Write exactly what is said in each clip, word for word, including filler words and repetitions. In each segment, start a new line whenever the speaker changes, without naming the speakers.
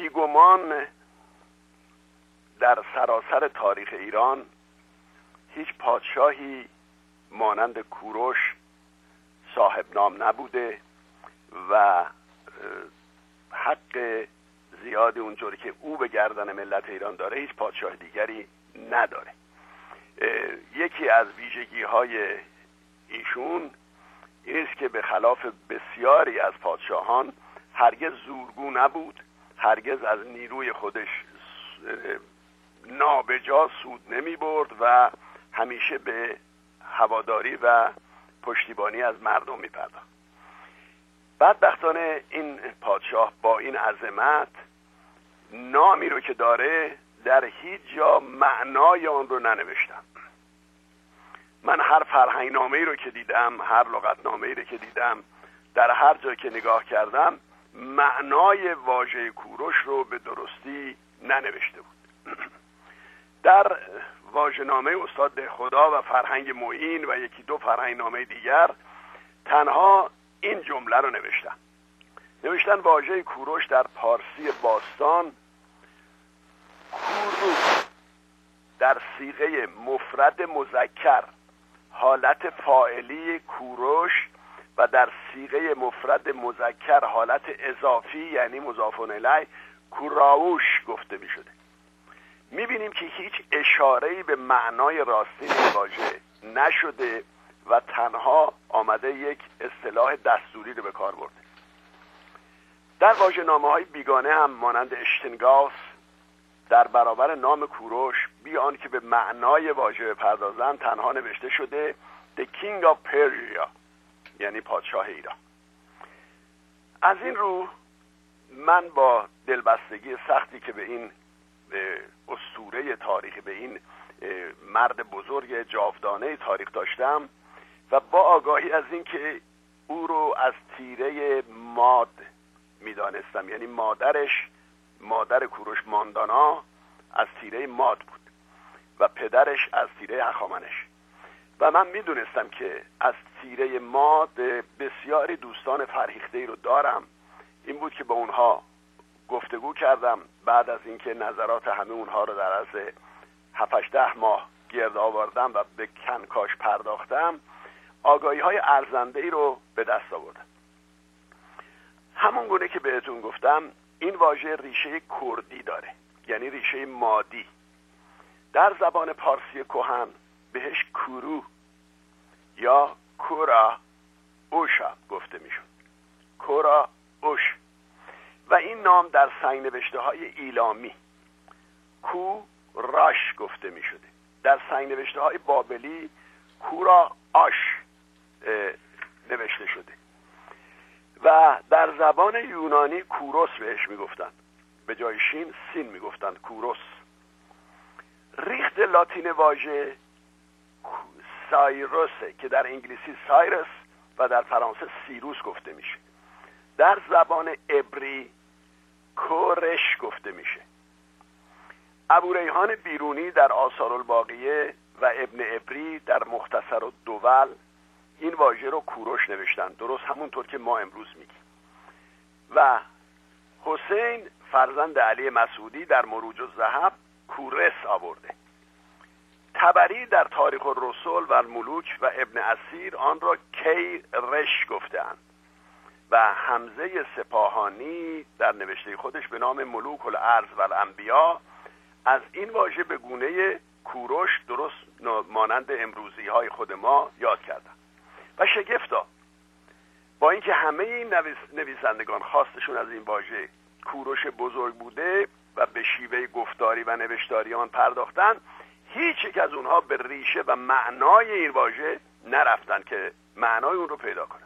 بیگمان در سراسر تاریخ ایران هیچ پادشاهی مانند کوروش صاحب نام نبوده و حق زیادی اونجوری که او به گردن ملت ایران داره هیچ پادشاه دیگری نداره. یکی از ویژگی های ایشون این است که به خلاف بسیاری از پادشاهان هرگز زورگو نبود، هرگز از نیروی خودش نابجا سود نمی برد و همیشه به هواداری و پشتیبانی از مردم می پرداخت. بدبختانه این پادشاه با این عظمت نامی رو که داره در هیچ جا معنای آن رو ننوشتم. من هر فرهنگ نامه‌ای رو که دیدم، هر لغت نامه‌ای رو که دیدم، در هر جا که نگاه کردم معنای واژه کوروش رو به درستی ننوشته بود. در واژه‌نامه استاد دهخدا و فرهنگ معین و یکی دو فرهنگ نامه دیگر تنها این جمله رو نوشتن. نوشتن واژه کوروش در پارسی باستان کورو در صیغه مفرد مذکر حالت فاعلی کوروش و در صیغه مفرد مذکر حالت اضافی یعنی مضاف الیه کوراوش گفته می شده. می بینیم که هیچ اشاره‌ای به معنای راستی این واژه نشده و تنها آمده یک اصطلاح دستوری رو به کار برده. در واژه‌نامه‌های بیگانه هم مانند اشتنگاس در برابر نام کوروش بی آنکه به معنای واژه بپردازند تنها نوشته شده The King of Persia یعنی پادشاه ایران. از این رو من با دلبستگی سختی که به این اسطوره تاریخی، به این مرد بزرگ جاودانه تاریخ داشتم و با آگاهی از این که او رو از تیره ماد میدانستم، یعنی مادرش مادر کوروش ماندانا از تیره ماد بود و پدرش از تیره هخامنش و من میدونستم که از تیره ماد بسیاری دوستان فرهیخته‌ای رو دارم. این بود که با اونها گفتگو کردم بعد از اینکه نظرات همه اونها رو در عرض هفت هشت ده ماه گرد آوردم و به کنکاش پرداختم، آگاهی های ارزنده‌ای رو به دست آوردم. همون گونه که بهتون گفتم این واژه ریشه کردی داره، یعنی ریشه مادی. در زبان پارسی کهن بهش کورو یا کورا اوشا گفته میشد، کورا اوش، و این نام در سنگ نوشته های ایلامی کو راش گفته می شده. در سنگ نوشته های بابلی کورا آش نوشته شده و در زبان یونانی کوروس بهش می گفتن، به جای شین سین می گفتن کوروس. ریخت لاتین واژه سایروسه که در انگلیسی سایرس و در فرانسه سیروس گفته میشه. در زبان عبری کورش گفته میشه. ابوریحان بیرونی در آثار الباقیه و ابن عبری در مختصر الدول این واژه رو کوروش نوشتن، درست همونطور که ما امروز میگیم. و حسین فرزند علی مسعودی در مروج الذهب کورس آورده. طبری در تاریخ الرسل و الملوک و ابن اسیر آن را کی رش گفتند و حمزه سپاهانی در نوشته خودش به نام ملوک الارض و الانبیا از این واژه به گونه کوروش درست مانند امروزی های خود ما یاد کردن و شگفتا با اینکه همه این نویس نویسندگان خواستشون از این واژه کوروش بزرگ بوده و به شیوه گفتاری و نوشتاری آن پرداختن، هیچ یک از اونها به ریشه و معنای این واژه نرفتن که معنای اون رو پیدا کنن.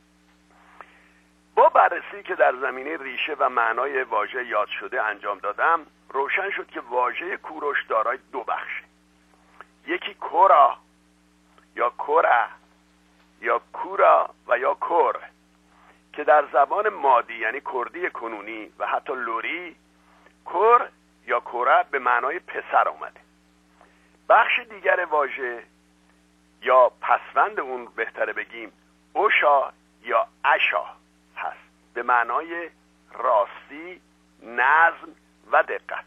با بررسی که در زمینه ریشه و معنای واژه یاد شده انجام دادم، روشن شد که واژه کوروش دارای دو بخشه. یکی کورا یا کورا یا کورا و یا کور که در زبان مادی یعنی کردی کنونی و حتی لوری کور یا کورا به معنای پسر آمده. بخش دیگر واژه یا پسوند اون بهتره بگیم اوشا یا اشا هست، به معنای راستی، نظم دقت.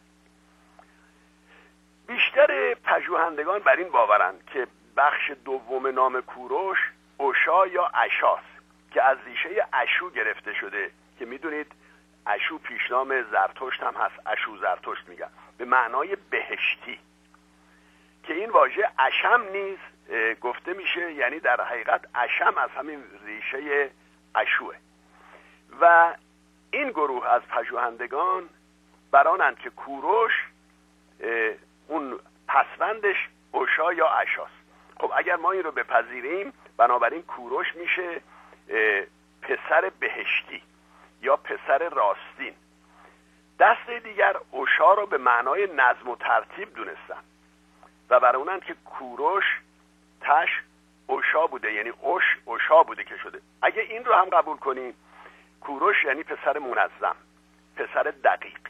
بیشتر پژوهندگان بر این باورند که بخش دوم نام کوروش اوشا یا اشاست که از ریشه اشو گرفته شده که میدونید اشو پیشنام زرتشت هم هست، اشو زرتشت میگن، به معنای بهشتی، که این واژه اشم نیز گفته میشه، یعنی در حقیقت اشم از همین ریشه اشوه. و این گروه از پژوهندگان برانند که کوروش اون پسوندش اوشا یا اشاست. خب اگر ما این رو بپذیریم، بنابراین کوروش میشه پسر بهشتی یا پسر راستین. دست دیگر اوشا رو به معنای نظم و ترتیب دونستن و برانند که کوروش تش اوشا بوده، یعنی اوش اوشا بوده که شده. اگه این رو هم قبول کنیم، کوروش یعنی پسر منظم، پسر دقیق.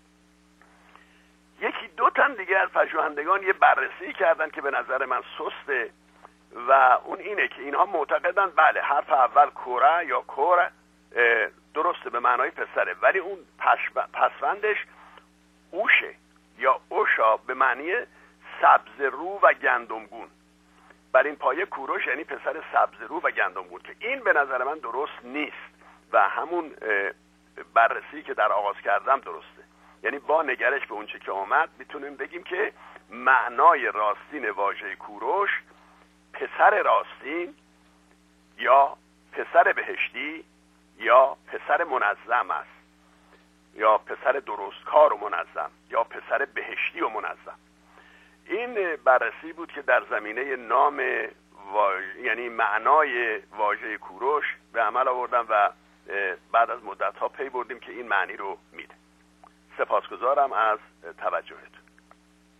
یکی دو تن دیگه از پژوهندگان یه بررسی کردن که به نظر من سسته و اون اینه که اینها معتقدن بله حرف اول کوره یا کوره درسته به معنای پسره، ولی اون پسوندش اوشه یا اوشا به معنی سبز رو و گندمگون. بر این پایه کوروش یعنی پسر سبز رو و گندمگون، که این به نظر من درست نیست و همون بررسی که در آغاز کردم درسته. یعنی با نگرش به اون چه که آمد میتونیم بگیم که معنای راستین واژه کوروش پسر راستین یا پسر بهشتی یا پسر منظم است، یا پسر درستکار و منظم یا پسر بهشتی و منظم. این بررسی بود که در زمینه نام واژه، یعنی معنای واژه کوروش به عمل آوردم و بعد از مدت ها پی بردیم که این معنی رو میده. سپاسگزارم از توجهتون.